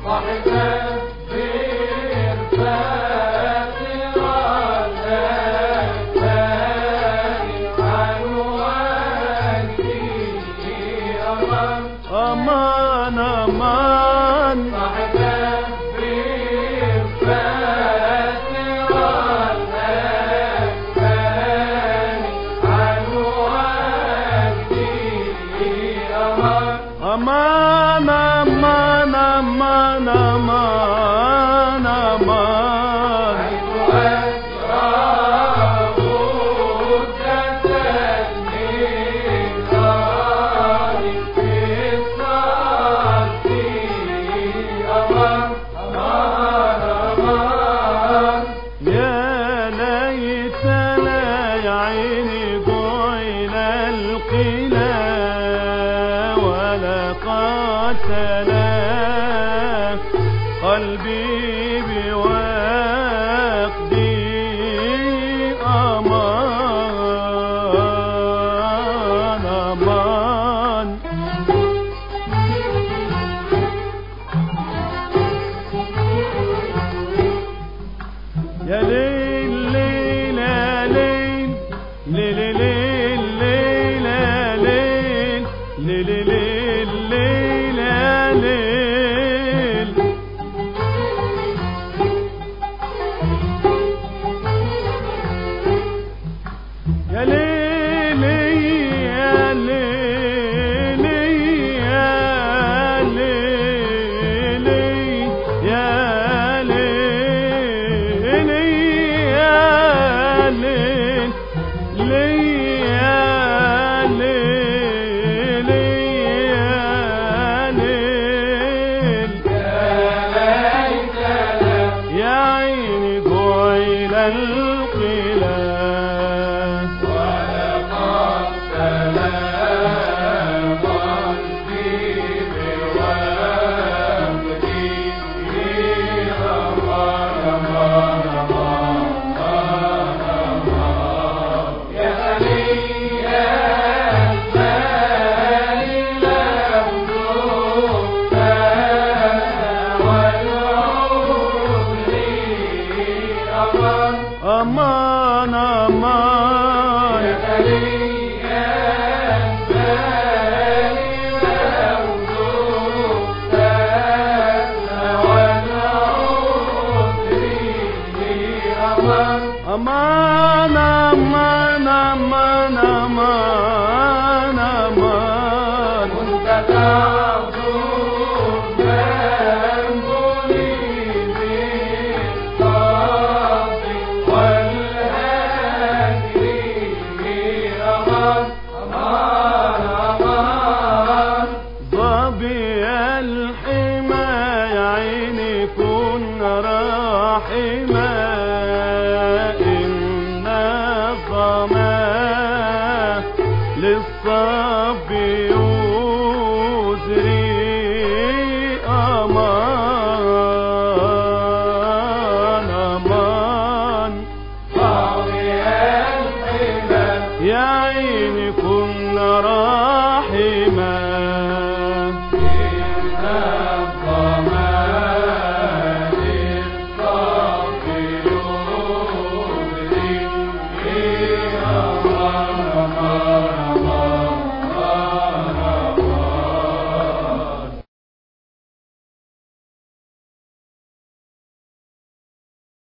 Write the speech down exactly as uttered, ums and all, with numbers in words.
أمان أمان أمان أمان أمان أمان أمان يا ليتنا يا عيني جعل القلا ولقد سلا قلبي بوقدي أمان أمان يا ليل ليل يا ليل ليل ليل ليل يا ليل ليل ليل ليل يا ليل يا ليل يا ليل يا ليل يا ليل يا ليل لي يا ليل يا ليل يا عيني جعل القلا ولقد سلا قلبي بوقدي أمان أمان أمان أمان يا علي يا المال لم تؤتى والعود لي أمان أمان أمان يا علي يا المال لم تؤتى والعود لي أمان أمان أمان أمان أمان أمان كنت تعذر ذنبني بالصبر والهجر أمان أمان أمان ظبي الحمى يا عيني كن راحما إن الظما للصب يزري أمان أمان صبي الحمى يا عيني كن راحما إن الظما للصبر يزري أمان